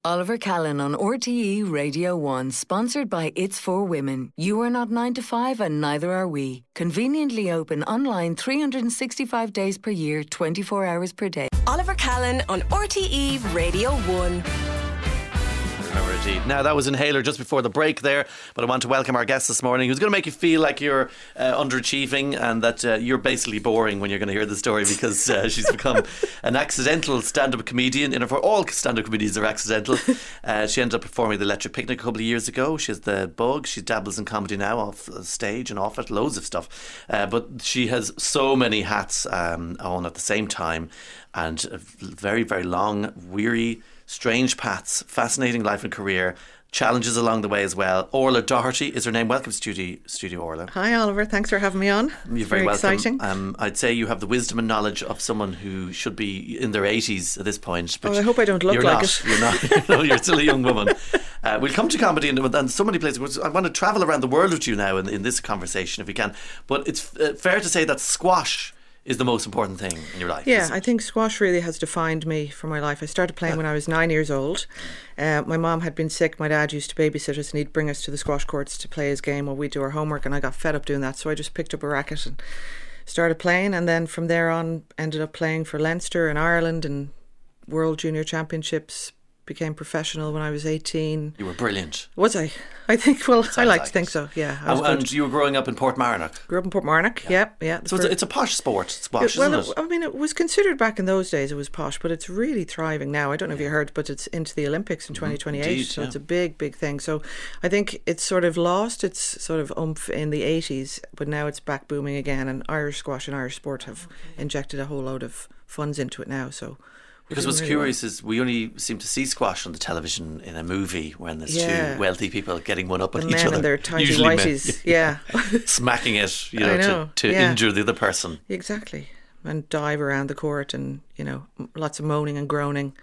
Oliver Callan on RTE Radio 1, sponsored by It's For Women. You are not 9 to 5 and neither are we. Conveniently open online 365 days per year, 24 hours per day. Oliver Callan on RTE Radio 1. Now, that was Inhaler just before the break there, but I want to welcome our guest this morning who's going to make you feel like you're underachieving and that you're basically boring when you're going to hear the story, because she's become an accidental stand-up comedian. All stand-up comedians are accidental. She ended up performing at the Electric Picnic a couple of years ago. She has the bug. She dabbles in comedy now, off stage and off it, loads of stuff. But she has so many hats on at the same time, and a very, very long, weary, strange paths, fascinating life and career, challenges along the way as well. Orla Doherty is her name. Welcome to Studio Orla. Hi Oliver, thanks for having me on. You're very welcome. Exciting. I'd say you have the wisdom and knowledge of someone who should be in their 80s at this point. But I hope I don't look like it. You're not. No, you're still a young woman. We'll come to comedy and so many places. I want to travel around the world with you now in this conversation if we can. But it's fair to say that squash is the most important thing in your life. Yeah, I think squash really has defined me for my life. I started playing when I was 9 years old. My mum had been sick. My dad used to babysit us and he'd bring us to the squash courts to play his game while we'd do our homework, and I got fed up doing that, so I just picked up a racket and started playing, and then from there on ended up playing for Leinster and Ireland and World Junior Championships. Became professional when I was 18. You were brilliant. Was I? I think, well, I like to think so, yeah. And you were growing up in Portmarnock? Grew up in Portmarnock, yeah. So it's a posh sport, squash, isn't it? I mean, it was considered back in those days, it was posh, but it's really thriving now. I don't know if you heard, but it's into the Olympics in 2028, Indeed, so it's a big, big thing. So I think it's sort of lost its sort of oomph in the 80s, but now it's back booming again, and Irish squash and Irish sport have injected a whole load of funds into it now, so... Because what's curious is we only seem to see squash on the television in a movie when there's two wealthy people getting one up on each other. Men and their tiny usually whiteys, yeah. Smacking it, to injure the other person. Exactly. And dive around the court and, lots of moaning and groaning.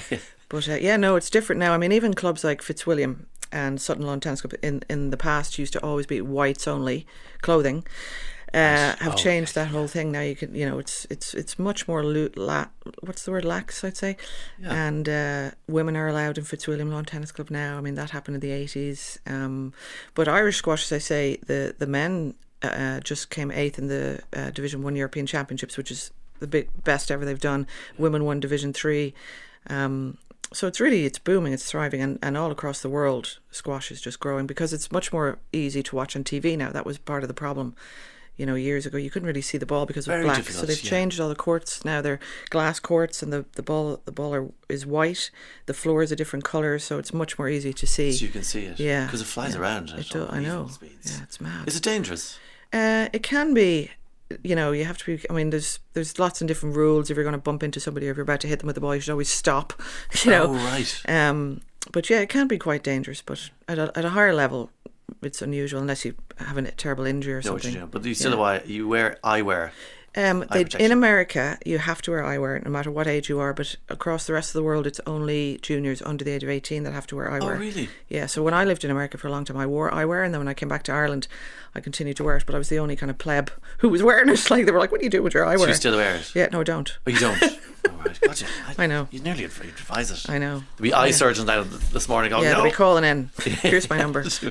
But it's different now. I mean, even clubs like Fitzwilliam and Sutton Lawn Tennis Club in the past used to always be whites only clothing. Have changed that whole thing now. You can, it's much more what's the word, lax, I'd say. Yeah. And women are allowed in Fitzwilliam Lawn Tennis Club now. I mean, that happened in the 80s. But Irish squash, as I say, the men just came 8th in the Division 1 European Championships, which is the best ever they've done. Women won Division 3. So it's booming, it's thriving, and all across the world squash is just growing because it's much more easy to watch on TV now. That was part of the problem. Years ago you couldn't really see the ball because of black. So they've changed all the courts now. They're glass courts, and the ball is white. The floor is a different colour, so it's much more easy to see. So you can see it. Yeah, because it flies around. I know. Speeds. Yeah, it's mad. Is it dangerous? It can be. You have to be. I mean, there's lots of different rules. If you're going to bump into somebody or if you're about to hit them with the ball, you should always stop. Oh, right. But yeah, it can be quite dangerous. But at a higher level, it's unusual unless you have a terrible injury or something. But you still wear eyewear. In America, you have to wear eyewear no matter what age you are, but across the rest of the world, it's only juniors under the age of 18 that have to wear eyewear. Oh, really? Yeah, so when I lived in America for a long time, I wore eyewear, and then when I came back to Ireland, I continued to wear it, but I was the only kind of pleb who was wearing it. Like, they were like, what do you do with your eyewear? So you still wear it? Yeah, no, I don't. Oh, you don't? Oh, right. Gotcha. I know. You nearly advise it. I know. There'll be eye surgeons now this morning. Yeah, they'll be calling in. Here's my number. So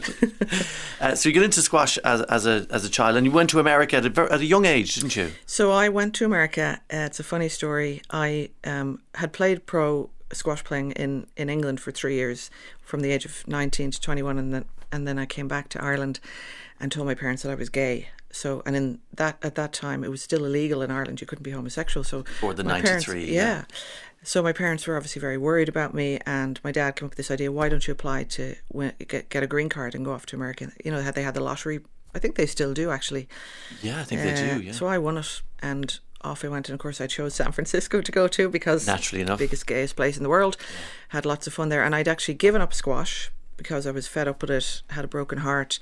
you get into squash as a child, and you went to America at a young age, didn't you? So I went to America. It's a funny story. I had played pro squash playing in England for 3 years, from the age of 19 to 21, and then I came back to Ireland and told my parents that I was gay. So, and at that time it was still illegal in Ireland. You couldn't be homosexual. So for the 93, yeah. So my parents were obviously very worried about me, and my dad came up with this idea: why don't you apply to get a green card and go off to America? They had the lottery. I think they still do, actually. Yeah, I think they do. Yeah. So I won it, and off I went. And of course, I chose San Francisco to go to because naturally enough, the biggest, gayest place in the world. Yeah. Had lots of fun there, and I'd actually given up squash because I was fed up with it. Had a broken heart.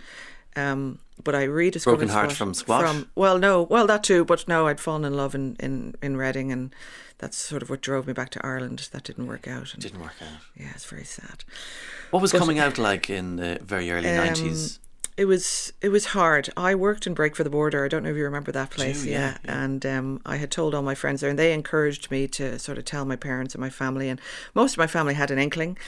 But I rediscovered broken heart from squash. That too. But no, I'd fallen in love in Reading, and that's sort of what drove me back to Ireland. That didn't work out. It didn't work out. Yeah, it's very sad. What was coming out like in the very early 90s? It was hard. I worked in Break for the Border. I don't know if you remember that place. Yeah. And I had told all my friends there, and they encouraged me to sort of tell my parents and my family. And most of my family had an inkling,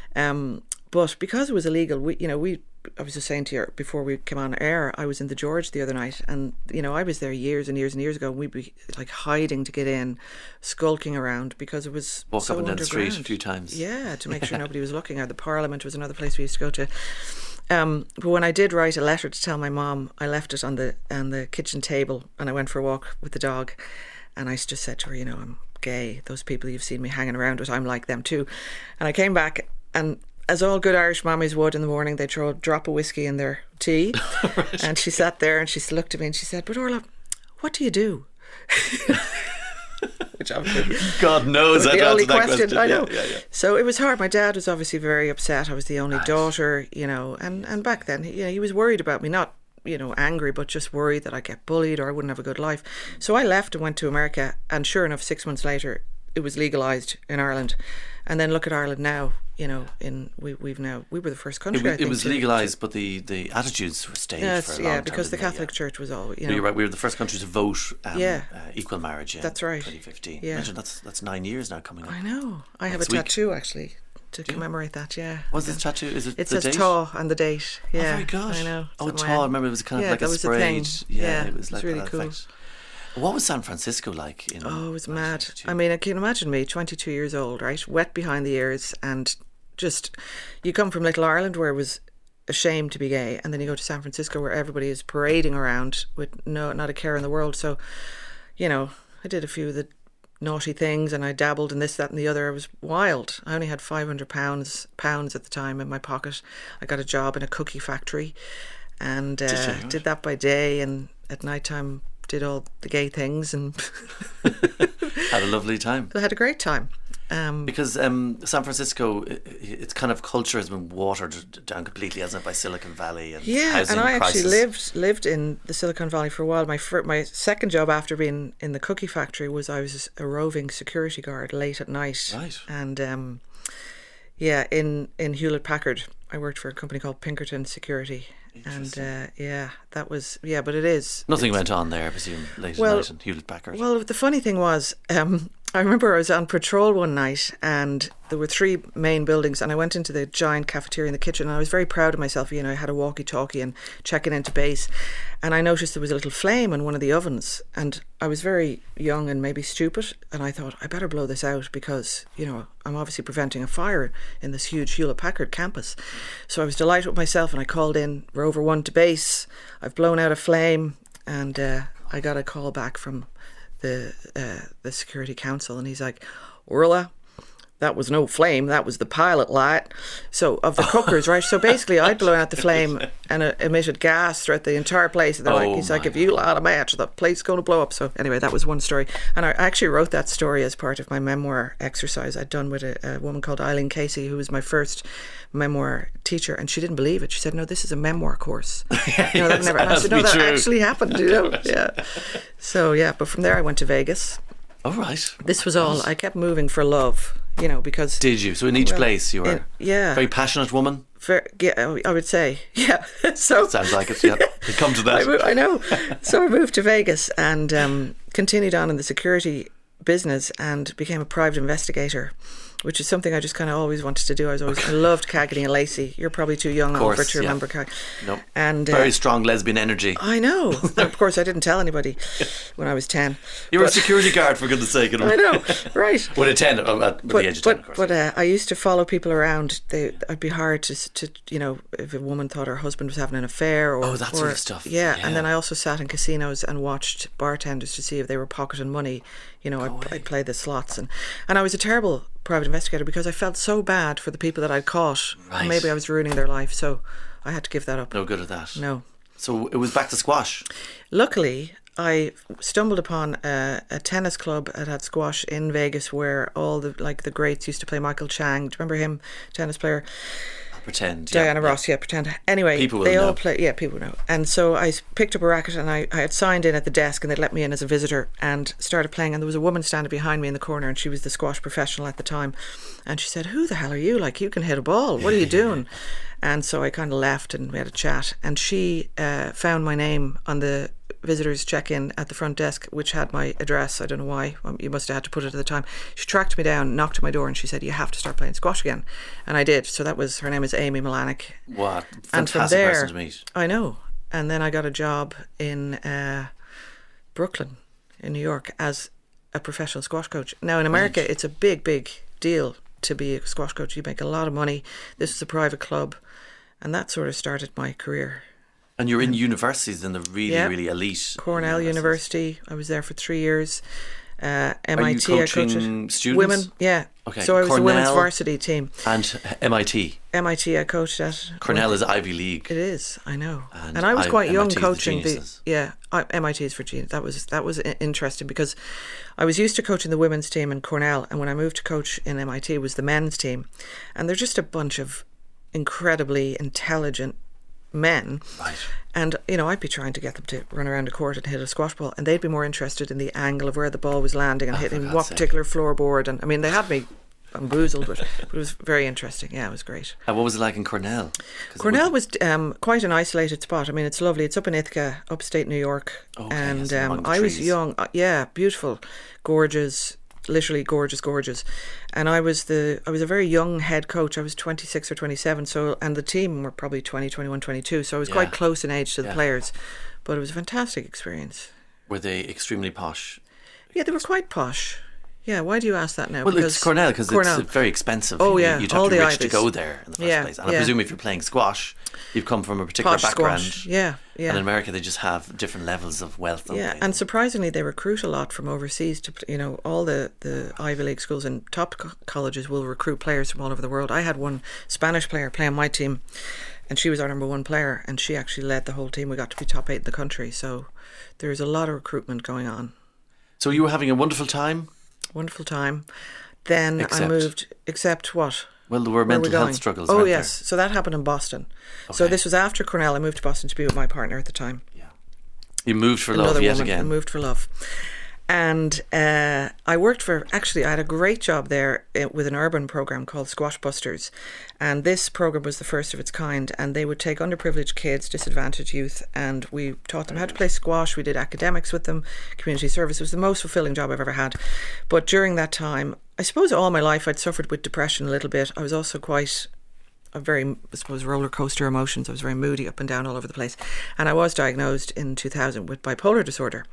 but because it was illegal, I was just saying to you before we came on air, I was in the George the other night, and I was there years and years and years ago. And we'd be like hiding to get in, skulking around because it was walk so up and down the street underground. a few times. Yeah, to make sure nobody was looking. Or the Parliament was another place we used to go to. But when I did write a letter to tell my mom, I left it on the kitchen table, and I went for a walk with the dog, and I just said to her, I'm gay. Those people you've seen me hanging around with, I'm like them too. And I came back, and as all good Irish mammies would in the morning, they'd throw a drop of whiskey in their tea. Right. And she sat there and she looked at me and she said, "But Orla, what do you do?" Which obviously, God knows the only question. I know. Yeah. So it was hard. My dad was obviously very upset. I was the only daughter, and back then, he was worried about me, not angry, but just worried that I'd get bullied or I wouldn't have a good life. So I left and went to America, and sure enough, 6 months later, it was legalised in Ireland. And then look at Ireland now. We were the first country. It was legalised, but the attitudes were stayed for a long time. Because the Catholic Church was all. You're right. We were the first country to vote equal marriage. That's right. 2015. Yeah. Imagine that's 9 years now coming up. I know. I have a tattoo actually to commemorate that. Yeah. What's this tattoo? Is it? It the says date? TAW and the date. Yeah. Oh, very good. I know. TAW. I remember it was kind of like a sprayed. Yeah, it was like really that cool. effect. What was San Francisco like? It was mad. I mean, I can imagine me, 22 years old, right, wet behind the ears, and just you come from Little Ireland where it was a shame to be gay, and then you go to San Francisco where everybody is parading around with not a care in the world. So, I did a few of the naughty things, and I dabbled in this, that, and the other. It was wild. I only had £500 at the time in my pocket. I got a job in a cookie factory, and did that by day, and at night time did all the gay things and had a lovely time. I had a great time. Because San Francisco, its kind of culture has been watered down completely, hasn't it, by Silicon Valley and housing and I crisis. actually lived in the Silicon Valley for a while. My second job after being in the cookie factory was I was a roving security guard late at night. Right. And in Hewlett Packard, I worked for a company called Pinkerton Security. And that was but it is. Nothing went on there, I presume, late at night in Hewlett Packard. Well, the funny thing was, I remember I was on patrol one night, and there were 3 main buildings, and I went into the giant cafeteria in the kitchen, and I was very proud of myself. I had a walkie-talkie and checking into base, and I noticed there was a little flame in one of the ovens, and I was very young and maybe stupid, and I thought I better blow this out because I'm obviously preventing a fire in this huge Hewlett Packard campus. So I was delighted with myself, and I called in Rover 1 to base. I've blown out a flame, and I got a call back from the security council, and he's like, "Orla, that was no flame, that was the pilot light." So of the cookers, right? So basically I'd blown out the flame and emitted gas throughout the entire place, and he's like, "If you light a match, the place is going to blow up." So anyway, that was one story, and I actually wrote that story as part of my memoir exercise I'd done with a woman called Eileen Casey, who was my first memoir teacher, and she didn't believe it. She said, "No, this is a memoir course." That never. And I said, "No, that actually happened." Yeah. So but from there I went to Vegas. Oh, right. This was all. I kept moving for love, because. Did you? So in each place you were very passionate woman? I would say, yeah. So sounds like it, yeah. We'll come to that. I know. So I moved to Vegas and continued on in the security business and became a private investigator, which is something I just kind of always wanted to do. I loved Cagney and Lacey. You're probably too young over to remember Cagney. Nope. And very strong lesbian energy. I know. Of course, I didn't tell anybody when I was 10. You were a security guard, for goodness sake. I know, right. With at the age of 10, of course. But I used to follow people around. I'd be hard to if a woman thought her husband was having an affair or that sort of stuff. Yeah, and then I also sat in casinos and watched bartenders to see if they were pocketing money. I'd play the slots, and I was a terrible private investigator because I felt so bad for the people that I'd caught. Right. And maybe I was ruining their life, so I had to give that up. No good at that. No. So it was back to squash. Luckily, I stumbled upon a tennis club that had squash in Vegas where all the greats used to play. Michael Chang, do you remember him, tennis player? Pretend. Diana Ross, pretend. Anyway, people will they know. all play. Yeah, people know. And so I picked up a racket and I had signed in at the desk and they'd let me in as a visitor and started playing. And there was a woman standing behind me in the corner and she was the squash professional at the time. And she said, "Who the hell are you? You can hit a ball. What are you doing?" And so I kind of left and we had a chat. And she found my name on the visitors check-in at the front desk, which had my address. I don't know why. You must have had to put it at the time. She tracked me down, knocked on my door, and she said, "You have to start playing squash again." And I did. So her name is Amy Milanic. What fantastic and from there, person to meet. I know. And then I got a job in Brooklyn, in New York, as a professional squash coach. Now in America, it's a big, big deal to be a squash coach. You make a lot of money. This is a private club, and that sort of started my career. And you're in universities in the really elite. Cornell University. I was there for 3 years. MIT. Are you coaching students? Women, yeah. Okay. So I was Cornell, the women's varsity team. And MIT. MIT, I coached at. Cornell is Ivy League. It is, I know. And I was quite young MIT coaching. Is MIT is for genius. That was interesting because I was used to coaching the women's team in Cornell, and when I moved to coach in MIT, it was the men's team, and they're just a bunch of incredibly intelligent men. Right. And, I'd be trying to get them to run around a court and hit a squash ball, and they'd be more interested in the angle of where the ball was landing and hitting what particular floorboard. And I mean, they had me bamboozled, but it was very interesting. Yeah, it was great. And what was it like in Cornell? Cornell was quite an isolated spot. I mean, it's lovely. It's up in Ithaca, upstate New York. Okay, and I was young. Beautiful, gorgeous. Literally gorgeous. And I was a very young head coach. I was 26 or 27, and the team were probably 20, 21, 22, so I was quite close in age to the players, but it was a fantastic experience. Were they extremely posh? Yeah, they were quite posh. Yeah, why do you ask that now? Well, it's Cornell because it's very expensive. Oh, yeah. You'd have to be rich to go there in the first place. And I presume if you're playing squash, you've come from a particular background. Squash. Yeah. And in America, they just have different levels of wealth. Yeah, and surprisingly, they recruit a lot from overseas. All the Ivy League schools and top colleges will recruit players from all over the world. I had one Spanish player play on my team, and she was our number one player, and she actually led the whole team. We got to be top 8 in the country. So there's a lot of recruitment going on. So you were having a wonderful time? Wonderful time. Then I moved, except what? Well, there were mental health struggles. Oh, yes. So that happened in Boston. Okay. So this was after Cornell. I moved to Boston to be with my partner at the time. Yeah. You moved for love yet again. I moved for love. And I worked I had a great job there with an urban program called Squash Busters. And this program was the first of its kind. And they would take underprivileged kids, disadvantaged youth, and we taught them how to play squash. We did academics with them, community service. It was the most fulfilling job I've ever had. But during that time, I suppose all my life I'd suffered with depression a little bit. I was also quite a very, I suppose, roller coaster emotions. I was very moody, up and down all over the place. And I was diagnosed in 2000 with bipolar disorder.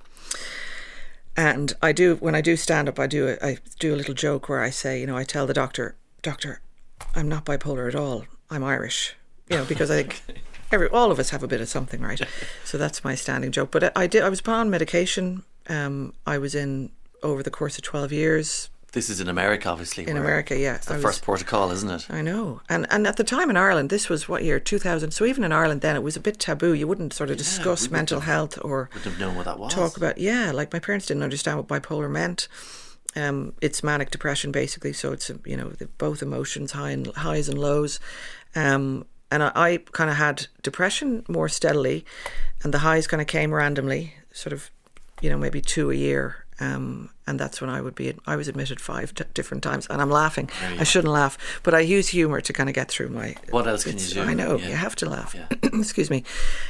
And when I do stand up, I do a little joke where I say, I tell the doctor, I'm not bipolar at all. I'm Irish, because I think all of us have a bit of something, right? So that's my standing joke. But I was on medication. I was in over the course of 12 years. This is in America, obviously. In America, yeah. It's the first protocol, isn't it? I know. And at the time in Ireland, this was what year? 2000. So even in Ireland then, it was a bit taboo. You wouldn't sort of discuss mental health or wouldn't have known what that was. Talk about, like my parents didn't understand what bipolar meant. It's manic depression, basically. So it's, both emotions, highs and lows. And I kind of had depression more steadily, and the highs kind of came randomly, sort of, maybe 2 a year. And that's when I was admitted 5 different times, and I'm laughing. I shouldn't laugh, but I use humour to kind of get through my... What else can you do? I know, you have to laugh. Yeah. Excuse me.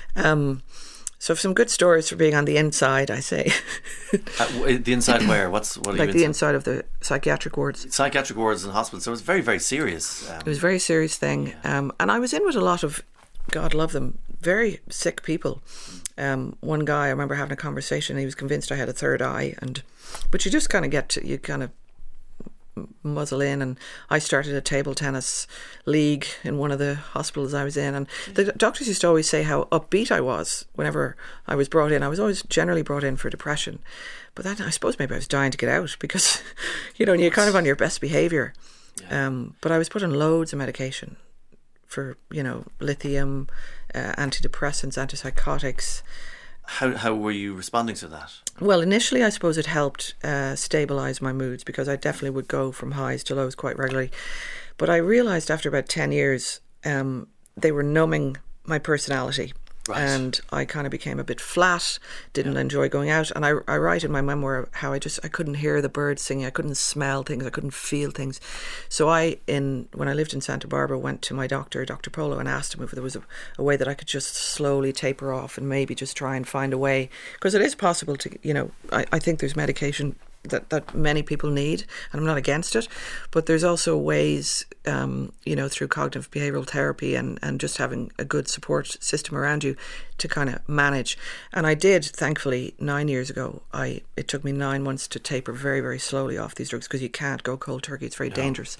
So some good stories for being on the inside, I say. The inside where? What are like you the inside of the psychiatric wards. Psychiatric wards and hospitals. So it was very, very serious. It was a very serious thing. Yeah. And I was in with a lot of, God love them, very sick people. One guy, I remember having a conversation, he was convinced I had a third eye, but you just kind of muzzle in, and I started a table tennis league in one of the hospitals I was in, and the doctors used to always say how upbeat I was whenever I was brought in. I was always generally brought in for depression, but then I suppose maybe I was dying to get out because you're kind of on your best behaviour. But I was put on loads of medication for lithium, antidepressants, antipsychotics. How were you responding to that? Well, initially I suppose it helped stabilise my moods, because I definitely would go from highs to lows quite regularly. But I realised after about 10 years they were numbing my personality. Right. And I kind of became a bit flat, didn't enjoy going out. And I write in my memoir how I couldn't hear the birds singing, I couldn't smell things, I couldn't feel things. So when I lived in Santa Barbara, went to my doctor, Dr. Polo, and asked him if there was a way that I could just slowly taper off and maybe just try and find a way. Because it is possible to, I think there's medication that many people need, and I'm not against it, but there's also ways, through cognitive behavioural therapy and just having a good support system around you to kind of manage. And I did, thankfully, 9 years ago. It took me 9 months to taper very, very slowly off these drugs because you can't go cold turkey. It's very dangerous.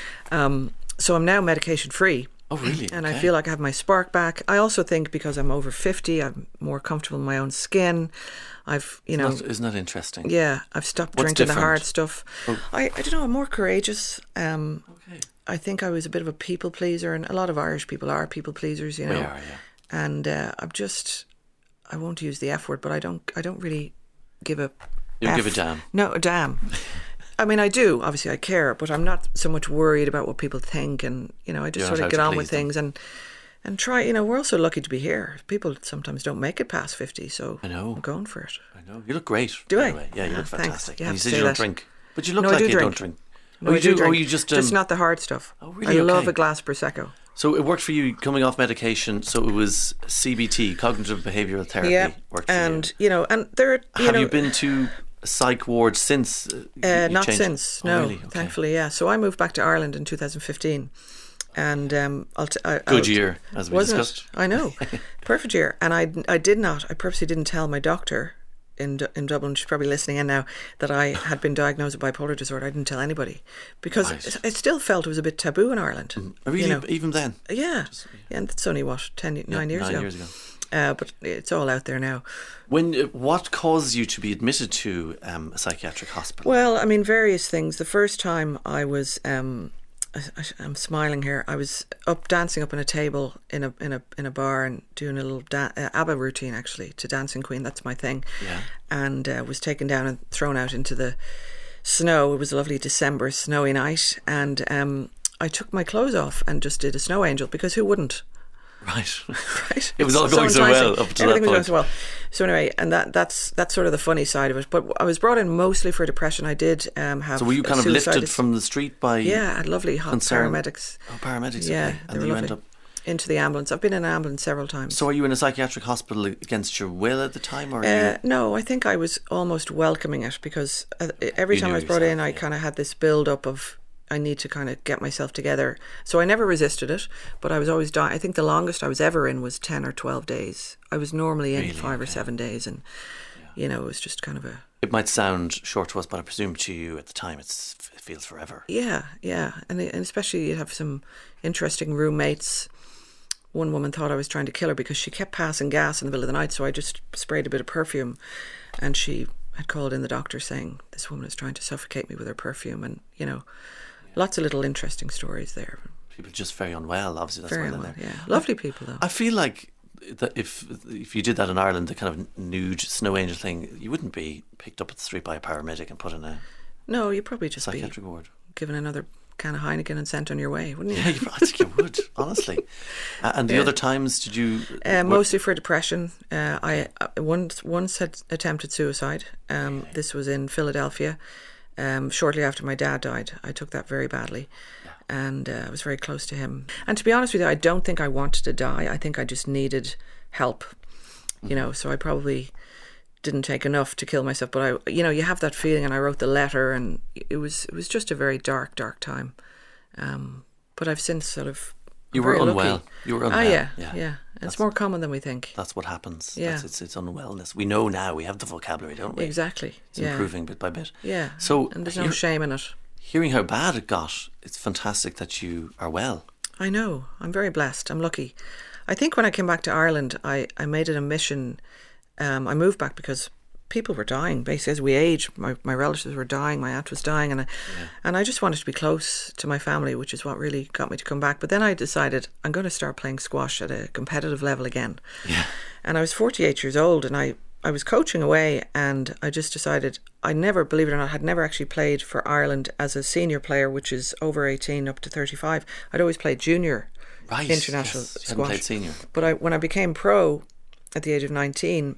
So I'm now medication free. Oh, really? And I feel like I have my spark back. I also think because I'm over 50, I'm more comfortable in my own skin. Isn't that interesting? Yeah, I've stopped drinking the hard stuff. I don't know, I'm more courageous. I think I was a bit of a people pleaser, and a lot of Irish people are people pleasers, We are, yeah. And I won't use the F word, but I don't really give a You don't F. give a damn? No, a damn. I mean, I do. Obviously, I care, but I'm not so much worried about what people think, and I just sort of get on with things and try. We're also lucky to be here. People sometimes don't make it past 50, so I know. I'm going for it. I know. You look great. Do I? Anyway. Yeah, you look fantastic. You and you said you don't drink, but you look No, like I do you drink. don't drink. No, Oh, I you do do? drink. Oh, you just just not the hard stuff. Oh, really? I love Okay. a glass prosecco. So it worked for you coming off medication. So it was CBT, cognitive behavioural therapy. Yeah, worked for and you. and there. Have you been to a psych ward since? You Not changed? since. Oh, No, really? Okay. thankfully, yeah. So I moved back to Ireland in 2015, and Good year, as we wasn't discussed. it? I know, perfect year. And I purposely didn't tell my doctor in Dublin. She's probably listening in now, that I had been diagnosed with bipolar disorder. I didn't tell anybody because Right. it still felt it was a bit taboo in Ireland. Really, even then? Yeah, and that's only 9 years ago. 9 years ago. But it's all out there now. What caused you to be admitted to a psychiatric hospital? Well, I mean, various things. The first time I was, I'm smiling here. I was dancing up on a table in a bar and doing a little ABBA routine, actually, to Dancing Queen. That's my thing. Yeah. And was taken down and thrown out into the snow. It was a lovely December snowy night, and I took my clothes off and just did a snow angel, because who wouldn't? Right. Right. It was all going so well up to that Everything was going point. so well. So anyway, and that's sort of the funny side of it. But I was brought in mostly for depression. I did have. So were you kind of lifted from the street by? Yeah, I had lovely hot concern? paramedics. Oh, paramedics. Yeah, okay. they And were you lovely. end up. Into the ambulance. I've been in an ambulance several times. So are you in a psychiatric hospital against your will at the time, or? Are you... No, I think I was almost welcoming it, because every You time knew I was brought in, yourself, I yeah. kind of had this build up of, I need to kind of get myself together. So I never resisted it, but I was always dying. I think the longest I was ever in was 10 or 12 days. I was normally in Really? 5 or 7 days, and it was just kind of a... It might sound short to us, but I presume to you at the time it feels forever. Yeah. And especially you have some interesting roommates. One woman thought I was trying to kill her because she kept passing gas in the middle of the night, so I just sprayed a bit of perfume, and she had called in the doctor saying, this woman is trying to suffocate me with her perfume, and lots of little interesting stories there. People just very unwell, obviously. That's Very why they're well, there. yeah. Lovely people, though. I feel like that if you did that in Ireland, the kind of nude snow angel thing, you wouldn't be picked up at the street by a paramedic and put in a No, you'd probably just be psychiatric ward. given another can of Heineken and sent on your way, wouldn't you? Yeah, I think you would, honestly. And the other times, did you? Mostly for depression. I once had attempted suicide. This was in Philadelphia. Shortly after my dad died, I took that very badly, and I was very close to him. And to be honest with you, I don't think I wanted to die. I think I just needed help. So I probably didn't take enough to kill myself. But you have that feeling, and I wrote the letter, and it was just a very dark time. But I've since sort of. You were very unwell. lucky. You were unwell. Yeah. It's more common than we think. That's what happens. Yeah. It's unwellness. We know now. We have the vocabulary, don't we? Exactly. It's improving bit by bit. Yeah. So and there's no shame in it. Hearing how bad it got, it's fantastic that you are well. I know. I'm very blessed. I'm lucky. I think when I came back to Ireland, I made it a mission. I moved back because people were dying. Basically, as we age, my relatives were dying. My aunt was dying, and I just wanted to be close to my family, which is what really got me to come back. But then I decided I'm going to start playing squash at a competitive level again. Yeah. And I was 48 years old, and I was coaching away, and I just decided I never, believe it or not, had never actually played for Ireland as a senior player, which is over 18 up to 35. I'd always played junior Right. international yes. You squash. hadn't played senior. But when I became pro, at the age of 19,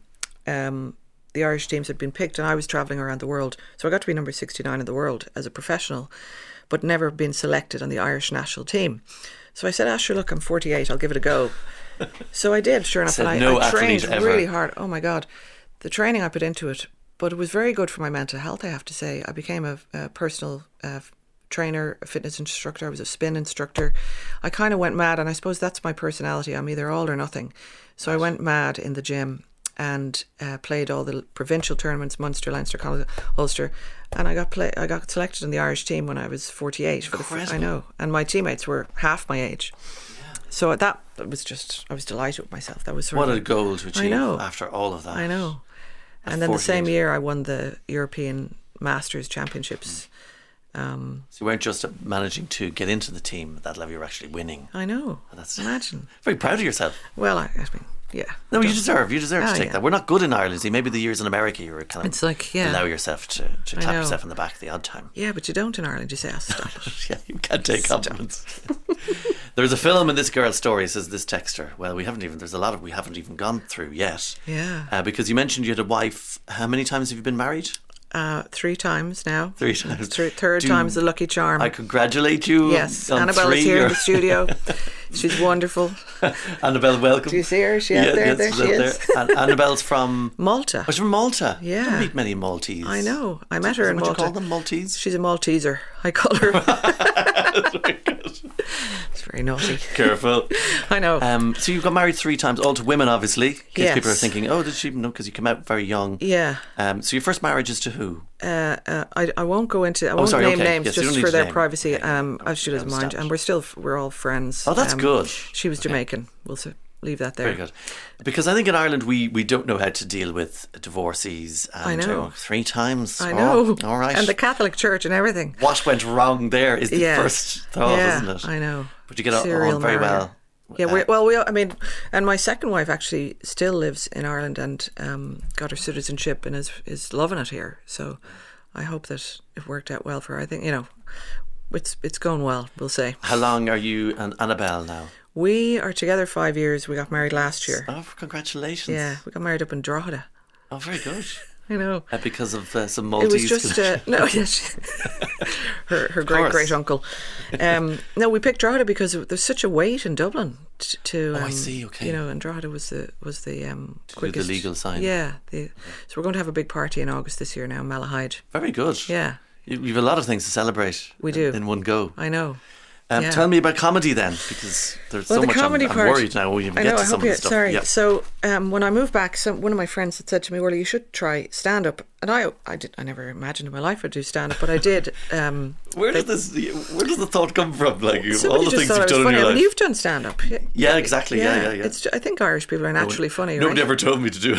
the Irish teams had been picked, and I was travelling around the world. So I got to be number 69 in the world as a professional, but never been selected on the Irish national team. So I said, sure, look, I'm 48, I'll give it a go. So I did, sure enough, and I trained really hard. Oh my God, the training I put into it, but it was very good for my mental health, I have to say. I became a personal trainer, a fitness instructor. I was a spin instructor. I kind of went mad, and I suppose that's my personality. I'm either all or nothing. So I went mad in the gym and played all the provincial tournaments, Munster, Leinster, Connacht, Ulster, and I got selected in the Irish team when I was 48. I know, and my teammates were half my age. So that was just, I was delighted with myself. That was what a goal to achieve after all of that. I know. And then 48. The same year I won the European Masters Championships. So you weren't just managing to get into the team at that level, you were actually winning. I know. Imagine. Very proud of yourself. Well, I mean, yeah. No, you deserve to take that. We're not good in Ireland. See, maybe the years in America you were kind of, it's like, allow yourself to clap yourself on the back the odd time. Yeah, but you don't in Ireland. You say, stop it. Yeah, you can't take compliments. There's a film in this girl's story, says this texter. Well, we haven't even gone through yet. Yeah. Because you mentioned you had a wife. How many times have you been married? 3 times now. 3 times. Third time's the lucky charm. I congratulate you. Yes, Annabelle is here in the studio. She's wonderful. Annabelle, welcome. Do you see her? Is she out there? There she is. And Annabelle's from Malta. Oh, she's from Malta. Yeah. I don't meet many Maltese. I know. I met her in Malta. What do you call them, Maltese? She's a Malteser, I call her. That's very good. It's very naughty. Careful. I know. So you got married 3 times, all to women, obviously. In case yes. people are thinking, oh, did she? No, because you came out very young. Yeah. So your first marriage is to who? I won't go into. I won't name names just for their privacy. She doesn't mind, and we're all friends. Oh, that's good. She was Jamaican. We'll leave that there. Very good. Because I think in Ireland we don't know how to deal with divorcees. And, I know. 3 times. I know. All right. And the Catholic Church and everything. What went wrong there is the first thought, isn't it? I know. But you get on very well. Yeah, and my second wife actually still lives in Ireland and got her citizenship and is loving it here. So I hope that it worked out well for her. I think, it's going well, we'll say. How long are you and Annabelle now? We are together 5 years. We got married last year. Oh, congratulations. Yeah, we got married up in Drogheda. Oh, very good. I know. Because of some Maltese. It was just no, yes, her great uncle. No, we picked Drogheda because there's such a wait in Dublin to. I see. Okay. And Drogheda was the quickest. The legal sign. Yeah. So we're going to have a big party in August this year now, Malahide. Very good. Yeah. You've a lot of things to celebrate. We do in one go. I know. Tell me about comedy then, because there's so much. I'm worried now. We'll get to some of the stuff. Sorry. Yep. So when I moved back, one of my friends had said to me, "Well, you should try stand up," and I never imagined in my life I'd do stand up, but I did. Where does the thought come from? Like all the things you've done funny. in your life. You've done stand up. Yeah, exactly. Yeah. I think Irish people are naturally funny. Nobody ever told me to do it.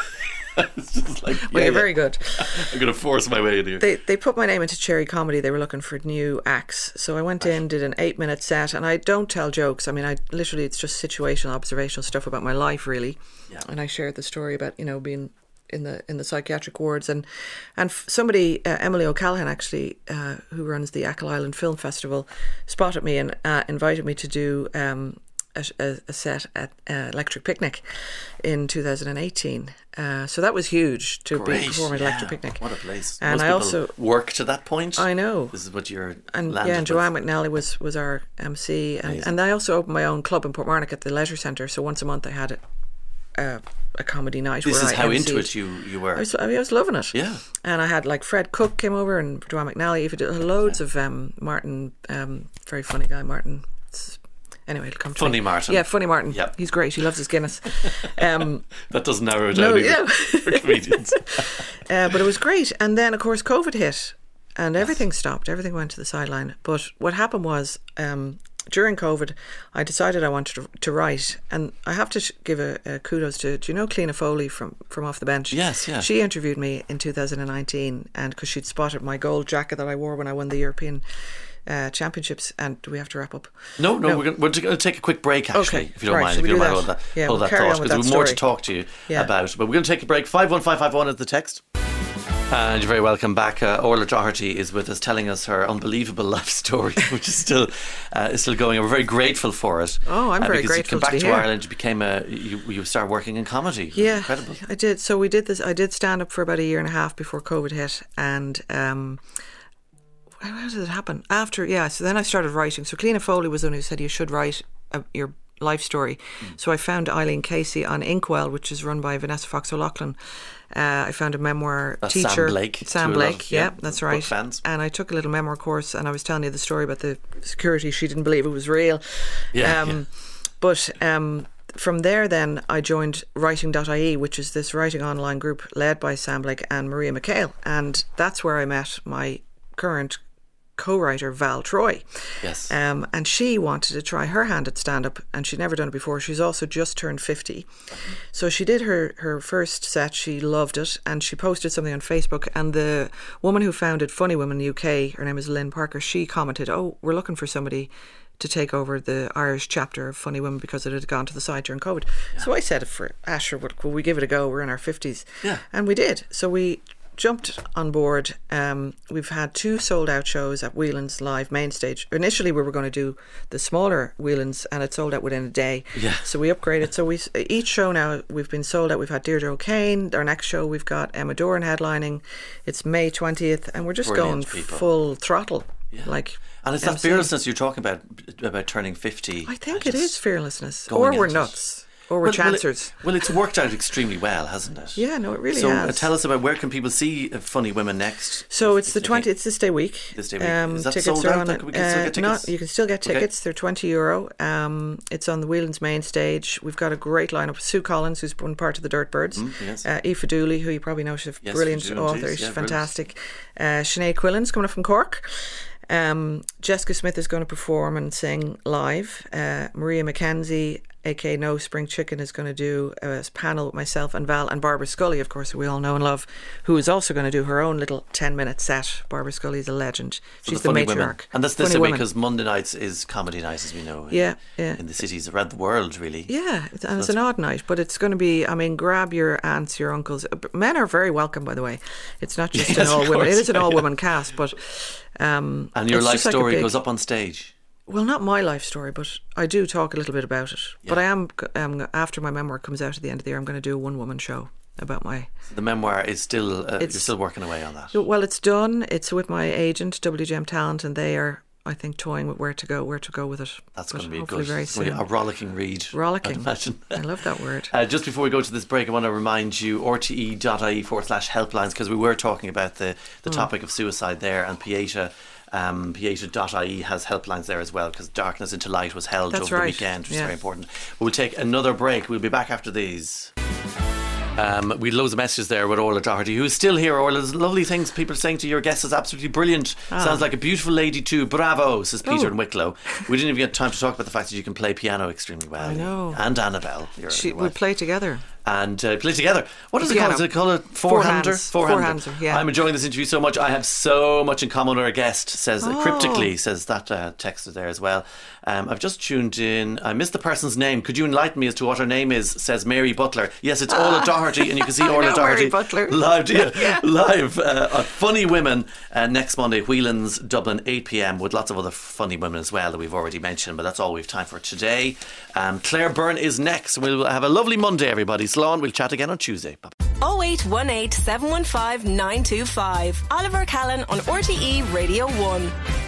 It's just like, you're very good. I'm going to force my way in here. They put my name into Cherry Comedy. They were looking for new acts, so I went in, did an 8-minute set, and I don't tell jokes. I mean, it's just situational, observational stuff about my life, really. Yeah. And I shared the story about being in the psychiatric wards, and somebody, Emily O'Callaghan, actually, who runs the Achill Island Film Festival, spotted me and invited me to do a set at Electric Picnic in 2018. So that was huge to be performing at Electric Picnic. What a place. And most I also work to that point. I know. This is what you're and landed Joanne with. McNally was our MC, and I also opened my own club in Portmarnock at the Leisure Centre. So once a month I had a comedy night. This where is I how emceed. into it you were. I was loving it. Yeah. And I had Fred Cook came over and Joanne McNally. Loads of Martin, very funny guy, Martin. Anyway, it'll come to Funny me. Martin. Yeah, Funny Martin. Yep. He's great. He loves his Guinness. That doesn't narrow it down even for comedians. But it was great. And then, of course, COVID hit and everything stopped. Everything went to the sideline. But what happened was, during COVID, I decided I wanted to write. And I have to give a kudos to, do you know Cliona Foley from Off the Bench? Yes, yeah. She interviewed me in 2019, and because she'd spotted my gold jacket that I wore when I won the European championships. And do we have to wrap up? No. We're going to take a quick break, actually, if you don't mind. If you don't mind hold that thought, because we've more to talk to you about. But we're going to take a break. 51551 is the text. And you're very welcome back. Orla Doherty is with us, telling us her unbelievable life story, which is still going. And we're very grateful for it. Oh, I'm very because grateful you came back to be to here. Ireland. You became you started working in comedy. Yeah, Incredible. I did. So we did this. I did stand up for about a year and a half before COVID hit, and how did it happen? So then I started writing. So Cliona Foley was the one who said you should write your life story. So I found Eileen Casey on Inkwell, which is run by Vanessa Fox O'Loughlin. I found a memoir That's teacher. Sam Blake. Yeah, that's right. Fans. And I took a little memoir course, and I was telling you the story about the security. She didn't believe it was real. But from there then I joined Writing.ie, which is this writing online group led by Sam Blake and Maria McHale. And that's where I met my current co-writer Val Troy. Yes. And she wanted to try her hand at stand-up, and she'd never done it before. She's also just turned 50. So she did her first set. She loved it, and she posted something on Facebook, and the woman who founded Funny Women UK, her name is Lynn Parker, she commented, "Oh, we're looking for somebody to take over the Irish chapter of Funny Women because it had gone to the side during COVID." So I said, for Asher, will we give it a go? We're in our 50s. Yeah. And we did. So we jumped on board. We've had 2 sold out shows at Whelan's live main stage. Initially we were going to do the smaller Whelan's, and it sold out within a day. Yeah. So we upgraded. So each show now we've been sold out. We've had Deirdre O'Kane. Our next show we've got Emma Doran headlining. It's May 20th, and we're just Brilliant, going people. full throttle. Yeah. And it's that fearlessness you're talking about turning 50. I think it is fearlessness. Going Or we're into it. nuts. Or we're chancers. Well, it's worked out extremely well, hasn't it? Yeah, no, it really so, has. So tell us about where can people see Funny Women next? So it's it's this day week. This day week. Is that tickets sold are out? on We can still get tickets? You can still get tickets. They're €20. It's on the Whelan's main stage. We've got a great lineup. Sue Collins, who's one part of the Dirtbirds. Yes. Aoife Dooley, who you probably know, she's a brilliant author. She's fantastic. Sinead Quillen's coming up from Cork. Jessica Smith is going to perform and sing live. Maria Mackenzie, aka No Spring Chicken, is going to do a panel with myself and Val, and Barbara Scully, of course, who we all know and love, who is also going to do her own little 10-minute set. Barbara Scully is a legend. She's the matriarch. Women. And that's this week, because Monday nights is comedy night, as we know. In the cities around the world, really. Yeah, and it's an odd night, but it's going to be, grab your aunts, your uncles. Men are very welcome, by the way. It's not just an all-women. It is an all-woman cast, but... and your life story goes up on stage. Well, not my life story, but I do talk a little bit about it. Yeah. But I am after my memoir comes out at the end of the year, I'm going to do a one-woman show about my... So the memoir is still... you're still working away on that? Well, it's done. It's with my agent, WGM Talent, and they are, I think, toying with where to go with it. That's going to be hopefully good. very soon. A rollicking read. Rollicking. I'd imagine. I love that word. Just before we go to this break, I want to remind you, rte.ie/helplines, because we were talking about the topic of suicide there, and Pieta. Pieta.ie has helplines there as well, because Darkness into Light was held over the weekend, which is very important. We'll take another break. We'll be back after these. We had loads of messages there with Orla Doherty, who's still here. Orla, there's lovely things people are saying to your guest is absolutely brilliant. Sounds like a beautiful lady too. Bravo, says Peter in Wicklow. We didn't even get time to talk about the fact that you can play piano extremely well. I know. And Annabelle. We play together. And play together. What is it called? Is it called a four-hander? Four-hander, yeah. I'm enjoying this interview so much. I have so much in common with our guest, says cryptically, says that texter there as well. I've just tuned in. I missed the person's name. Could you enlighten me as to what her name is? Says Mary Butler. Yes, it's Orla Doherty, and you can see Orla Doherty live at Funny Women next Monday, Whelan's, Dublin, 8 p.m, with lots of other funny women as well that we've already mentioned, but that's all we've time for today. Claire Byrne is next. We'll have a lovely Monday, everybody. Slán, we'll chat again on Tuesday. Bye. 0818 715 925. Oliver Callan on RTE Radio 1.